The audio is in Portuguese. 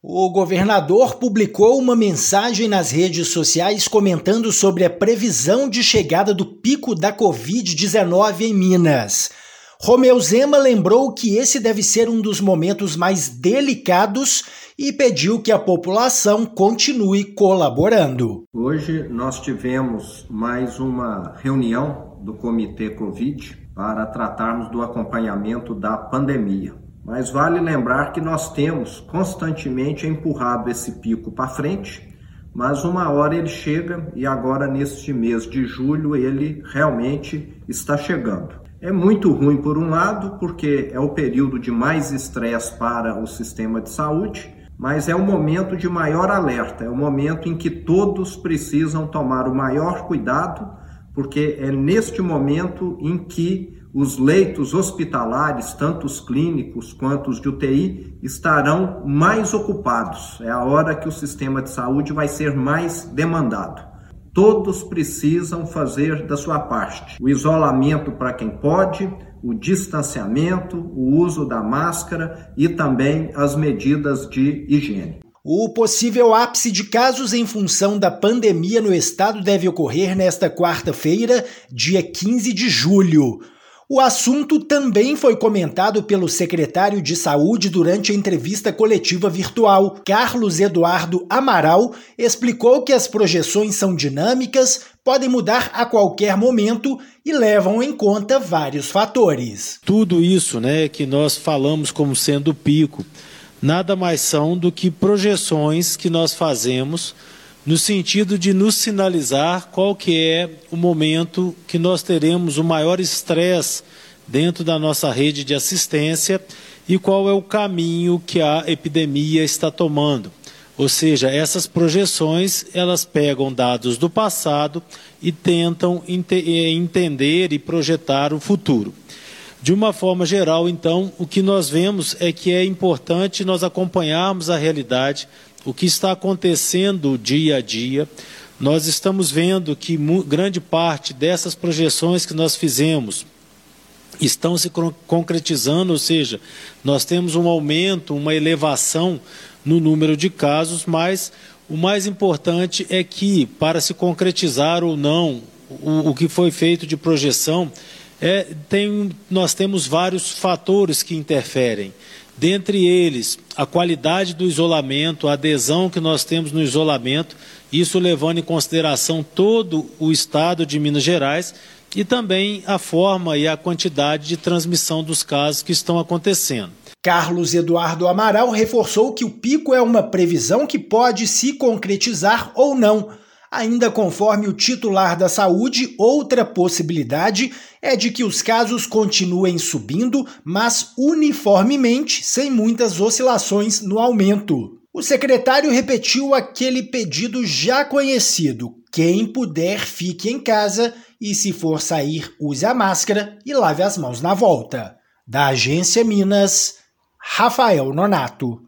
O governador publicou uma mensagem nas redes sociais comentando sobre a previsão de chegada do pico da Covid-19 em Minas. Romeu Zema lembrou que esse deve ser um dos momentos mais delicados e pediu que a população continue colaborando. Hoje nós tivemos mais uma reunião do Comitê Covid para tratarmos do acompanhamento da pandemia. Mas vale lembrar que nós temos constantemente empurrado esse pico para frente, mas uma hora ele chega e agora neste mês de julho ele realmente está chegando. É muito ruim por um lado, porque é o período de mais estresse para o sistema de saúde, mas é o momento de maior alerta, é o momento em que todos precisam tomar o maior cuidado, porque é neste momento em que os leitos hospitalares, tanto os clínicos quanto os de UTI, estarão mais ocupados. É a hora que o sistema de saúde vai ser mais demandado. Todos precisam fazer da sua parte. O isolamento para quem pode, o distanciamento, o uso da máscara e também as medidas de higiene. O possível ápice de casos em função da pandemia no estado deve ocorrer nesta quarta-feira, dia 15 de julho. O assunto também foi comentado pelo secretário de Saúde durante a entrevista coletiva virtual. Carlos Eduardo Amaral explicou que as projeções são dinâmicas, podem mudar a qualquer momento e levam em conta vários fatores. Tudo isso, que nós falamos como sendo o pico, nada mais são do que projeções que nós fazemos no sentido de nos sinalizar qual que é o momento que nós teremos o maior estresse dentro da nossa rede de assistência e qual é o caminho que a epidemia está tomando. Ou seja, essas projeções, elas pegam dados do passado e tentam entender e projetar o futuro. De uma forma geral, então, o que nós vemos é que é importante nós acompanharmos a realidade, o que está acontecendo dia a dia. Nós estamos vendo que grande parte dessas projeções que nós fizemos estão se concretizando, ou seja, nós temos um aumento, uma elevação no número de casos, mas o mais importante é que, para se concretizar ou não o que foi feito de projeção, nós temos vários fatores que interferem. Dentre eles, a qualidade do isolamento, a adesão que nós temos no isolamento, isso levando em consideração todo o estado de Minas Gerais e também a forma e a quantidade de transmissão dos casos que estão acontecendo. Carlos Eduardo Amaral reforçou que o pico é uma previsão que pode se concretizar ou não. Ainda conforme o titular da saúde, outra possibilidade é de que os casos continuem subindo, mas uniformemente, sem muitas oscilações no aumento. O secretário repetiu aquele pedido já conhecido: quem puder, fique em casa e, se for sair, use a máscara e lave as mãos na volta. Da Agência Minas, Rafael Nonato.